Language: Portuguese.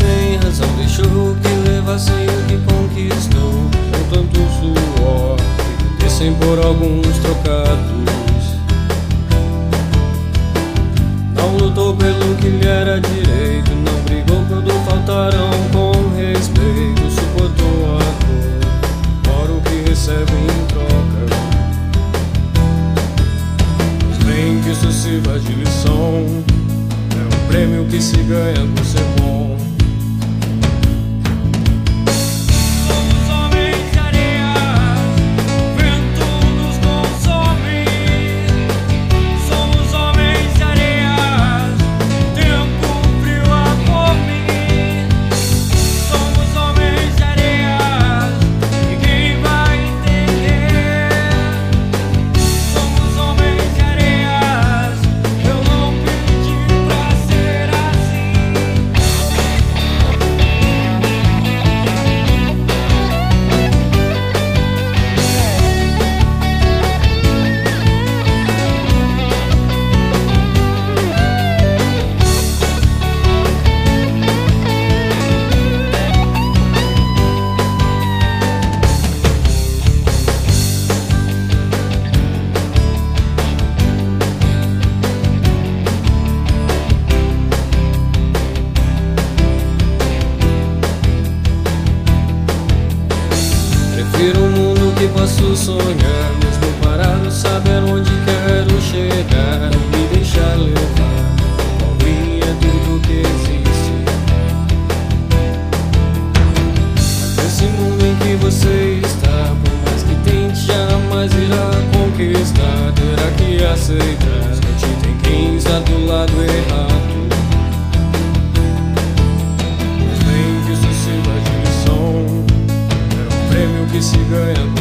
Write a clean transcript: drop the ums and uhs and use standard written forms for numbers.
sem razão deixou que levassem o que conquistou com tanto suor e descem por alguns trocados. Não lutou pelo que lhe era direito, não brigou quando faltaram com respeito, suportou a dor, fora o que recebe em troca. Mas bem que isso sirva de lição, é um prêmio que se ganha por ser bom. Prefiro um mundo que posso sonhar, mesmo parado, saber onde quero chegar. Não me deixar levar, por mim é tudo que existe. Mas esse mundo em que você está, por mais que tente, jamais irá conquistar. Terá que aceitar que te tem quem está do lado errado. Mas bem que isso sirva de lição, que se ganha.